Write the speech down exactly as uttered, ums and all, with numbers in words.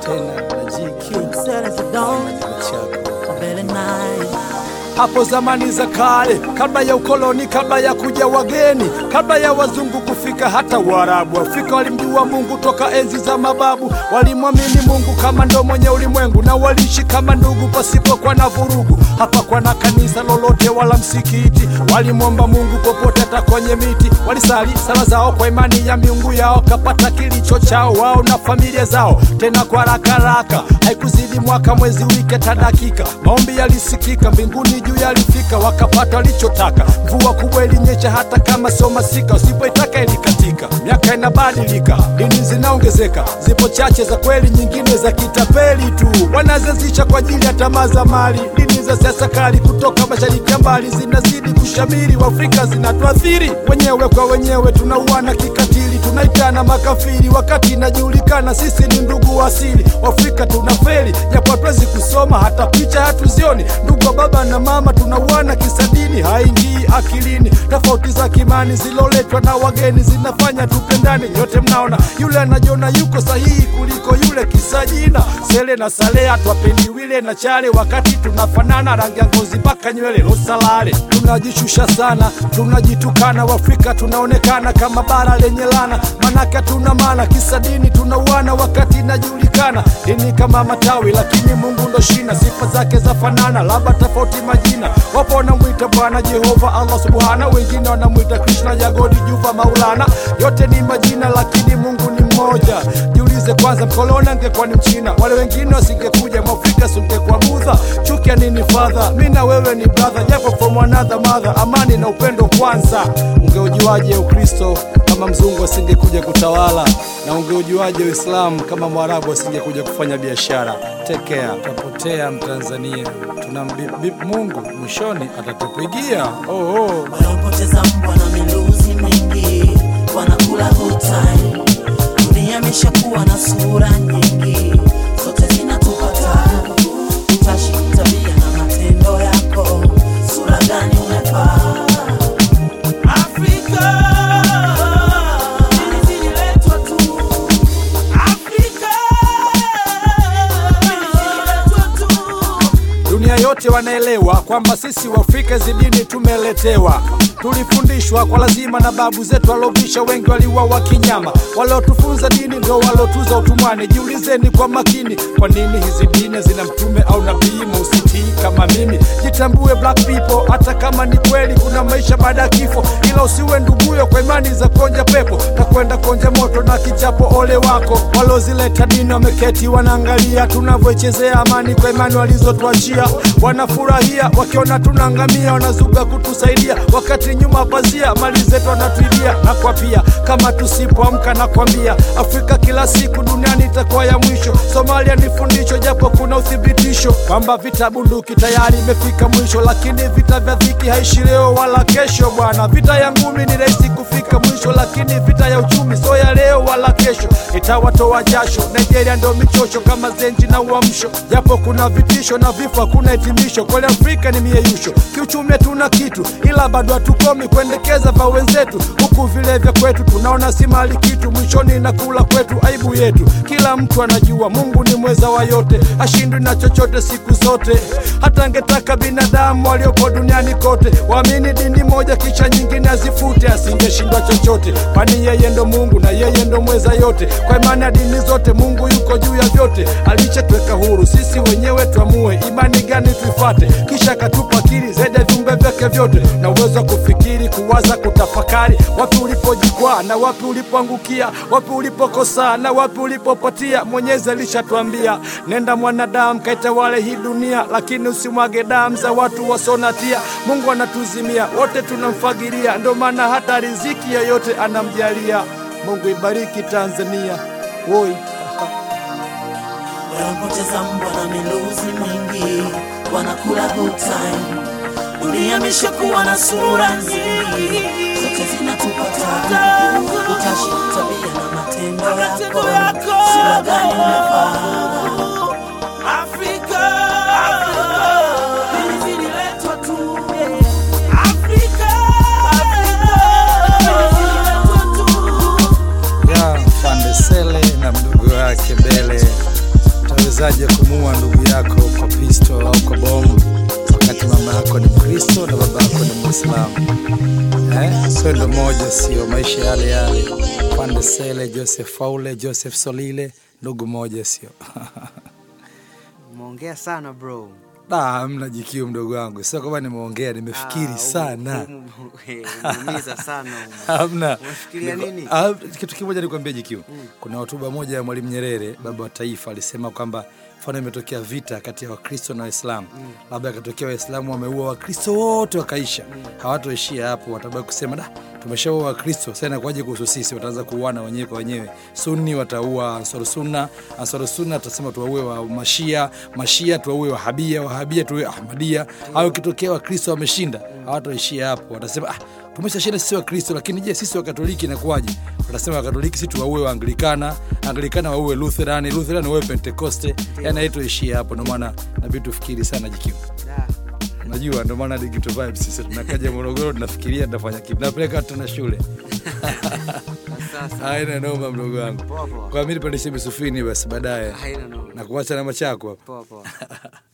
tena na G Q hapo zamani za kale, kabla ya ukoloni, kabla ya kuja wageni, kabla ya wazungu kufika, hata Waarabu Afrika walimjua Mungu toka enzi za mababu. Walimwamini Mungu kama ndo mwenye ulimwengu, na waliishi kama ndugu pasipo kwa na vurugu. Hapa kwa na kanisa lolote wala msikiti, walimwomba Mungu popote hata kwenye miti. Walisali sala zao kwa imani ya miungu yao, kapata kilicho chao wao na familia zao, tena kwa haraka haraka. Haikuzidi mwaka, mwezi, wiki, hata dakika, maombi yalisikika, mbinguni juu yalifika, wakapata walichotaka. Mvua kubwa ilinyesha hata kama sio masika, usipoitaka ilikatika. Miaka inabadilika, dini zinaongezeka, zipo chache za kweli, nyingine za kitapeli tu. Wanazazisha kwa ajili ya tamaa za mali, dini za siasa kali kutoka mashariki ya mbali zinazidi kushamiri. Waafrika zinatuathiri, wenyewe kwa wenyewe tunauana kikatili, tunaitana makafiri wakati inajulikana sisi ni ndugu asili. Waafrika tunafeli, japo hatuwezi kusoma, hata picha hatuzioni. Ndugu wa baba na mama tunauana kisadini, haingii akilini. Tofauti za kimani ziloletwa na wageni zinafanya tupendane. Yote mnaona, yule anajiona yuko sahihi kuliko yule kisajina. Sele na Salea twapendi wile na chale, wakati tunafanana rangi ya ngozi mpaka nywele losalale. Tunajishusha sana, tunajitukana. Waafrika tunaonekana kama bara lenye lana, manaka tuna maana kisadini tunauana wakati inajulikana. Dini kama matawi lakini Mungu ndo shina, sifa zake za fanana labda tofauti majina. Wapo wanamuita Bwana Jehova Allah Subhana, wengine wanamuita Krishna Jagodi Juva Maulana. Yote ni majina lakini Mungu ni mmoja. Jiulize kwanza, mkoloni angekuwa ni Mchina, wale wengine wasingekuja. Mwafrika singekuwa Budha. Chuki ya nini father? Mimi na wewe ni brother, japo from another mother. Amani na upendo kwanza. Ungeujuaje Ukristo kama mzungu asingekuja kutawala? Na ungeujuaje Uislamu kama Mwarabu asingekuja kufanya biashara? Take care. Tutapotea Mtanzania. Tunambip Mungu, mwishoni atatupigia. Oh oh. Wanapoteza mbwa na miluzi mingi, wanakula good time. Dunia imeshakuwa na sura nyingi, zote zinatupata. Utashi tabia na matendo yako, sura gani umevaa? Afrika dunia yote wanaelewa kwamba sisi Waafrika zidini tumeletewa. Tulifundishwa kwa lazima na babu zetu walobisha, wengi waliuawa kinyama. Walotufunza dini ndio walotuza utumwani. Jiulizeni kwa makini, kwa nini hizi dini zina mtume au nabii? Msitii kama mimi, jitambue black people. Hata kama ni kweli kuna maisha baada ya kifo, ila usiwe nduguyo kwa imani za konja pepo, takwenda konja moto na kichapo ole wako. Walozileta dini wameketi wanaangalia tunavyochezea amani kwa imani walizotuachia. Wanafurahia wakiona tunaangamia, wanazuga kutusaidia wakati nyuma pazia mali zetu wanatuibia. Na kwa pia kama tusipoamka na kwambia, Afrika kila siku duniani itakuwa ya mwisho. Somalia ni fundisho, japo kuna uthibitisho kwamba vita bunduki tayari imefika mwisho. Lakini vita vya dhiki haishi leo wala kesho bwana. Vita ya ngumi ni rahisi kufika mwisho, lakini vita ya uchumi sio ya leo wala kesho. Itawatoa jasho, Nigeria ndo michosho kama zenji na uamsho. Japo kuna vitisho na vifo kuna hitimisho, kwa Afrika ni mieyusho. Kiuchumi tuna kitu ila bado hatukomi kuendekeza vya wenzetu, huku vile vya kwetu tunaona si mali kitu. Mwishoni na kula kwetu aibu yetu. Kila mtu anajua Mungu ni mweza wa yote, hashindwi na chochote siku zote. Hata angetaka binadamu waliopo duniani kote waamini dini moja kisha nyingine azifute, asingeshindwa chochote, kwani yeye ndo Mungu na yeye ndo mweza yote. Kwa imani ya dini zote Mungu yuko juu ya vyote. Alishatweka huru, sisi wenyewe tuamue imani gani tuifate, kisha katupa akili zaidi ya viumbe vyake vyote, na uwezo kufikiri, kuwaza, kutafakari. Wapi ulipojikwaa na wapi ulipoangukia, wapi ulipokosa na wapi ulipopatia. Mwenyezi alishatuambia, nenda mwanadamu kaitawale hii dunia, lakini usimwage damu za watu wasonatia. Mungu anatuzimia, wote tunamfagilia, ndo maana hata riziki yoyote anamjalia. Mungu ibariki Tanzania. Woi. Wanapoteza mbwa na miluzi mingi, wanakula good time. Dunia imeshakuwa na sura nyingi, zote zinatupata. Utashi tabia na matendo yako, sura gani umevaa? Afrika hili zililetwa tu. Afrika hili zililetwa tu. ya Fande Sele na mdogo wake Mbele. Unawezaje kumuua ndugu yako kwa pisto au kwa bomu wakati mama yako ni Mkristo na baba yako ni Muislamu? Eh, swendo moja sio, maisha yale yale. Pande Sele, Joseph Faule, Joseph Solile, ndugu moja sio. Umeongea sana bro. Da, hamna jikio mdogo wangu. Sio kama nimeongea, nimefikiri ah, sana. Umeumiza sana. Hamna. Unafikiria nini? Ah, kitu kimoja nikwambie jikio. Hmm. Kuna hotuba moja ya Mwalimu Nyerere, baba wa taifa, alisema kwamba mfano imetokea vita kati ya Wakristo na Waislamu. Mm. Labda katokea Waislamu wameua Wakristo wote wakaisha. Mm. Hawatoishia hapo, watabaki kusema da, tumeshaua Wakristo, sasa inakuaje kuhusu sisi? Wataanza kuuana wenyewe kwa wenyewe. Sunni wataua Ansar Sunna, Ansar Sunna atasema tuwaue wa Mashia, Mashia tuwaue Wahabia, Wahabia tuwaue Ahmadia. Mm. Au kitokea Wakristo wameshinda, hawatoishia hapo. Watasema ah, tumeshashinda sisi Wakristo, lakini je, sisi Wakatoliki inakuaje? Watasema Wakatoliki sisi tuwaue wa Anglikana, Anglikana waue Lutheran, Lutheran waue Pentecoste. Yana yetu ishia hapo. Ndio maana inabidi tufikiri sana jikio. Unajua ndio maana Digital Vibes sisi tunakaja Morogoro tunafikiria tutafanya kipi. Napeleka tuna shule. Sasa haina noma mdogo wangu. Kwa mimi nipandishe misufini basi baadaye. Haina noma. Na kuacha na machako hapo. Poa poa.